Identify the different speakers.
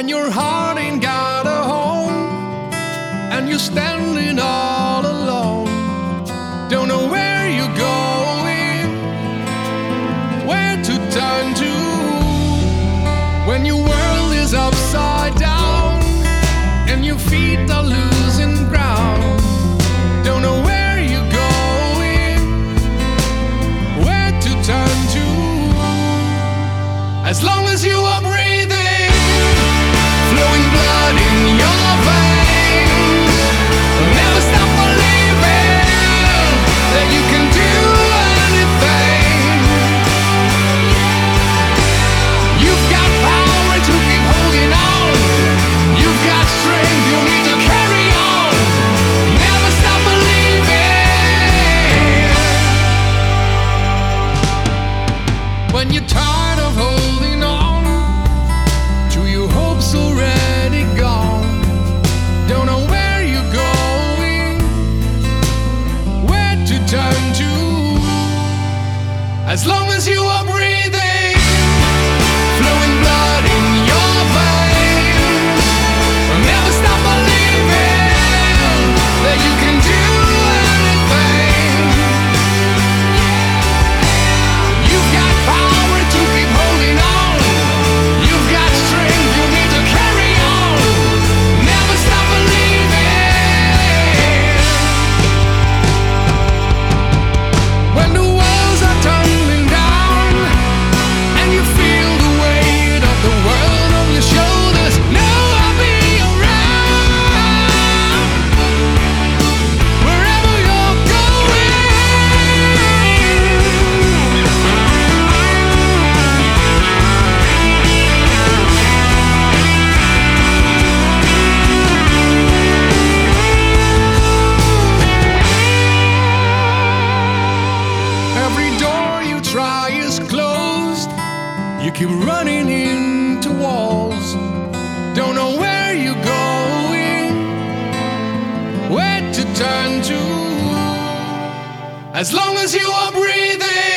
Speaker 1: your heart ain't got a home and you're standing all alone, don't know where you're going, where to turn to, when your world is upside down and your feet are losing ground, don't know where you're going, where to turn to. As long as you are breathing, flowing blood in your veins, never stop believing that you can do anything. You've got power to keep holding on, you've got strength you need to carry on, never stop believing. When you're tired of holding on to your hopes already gone, don't know where you're going, where to turn to. As long as you are breathing, flowing blood in your veins, never stop believing that you can do anything. You've got power to keep holding on, you've got strength you need to carry on, never stop believing. When the walls are tumbling down and you feel the weight of the world on your shoulders, know I'll be around wherever you're going. Every door you try is closed, you keep running into walls, don't know where you're going, where to turn to. As long as you are breathing,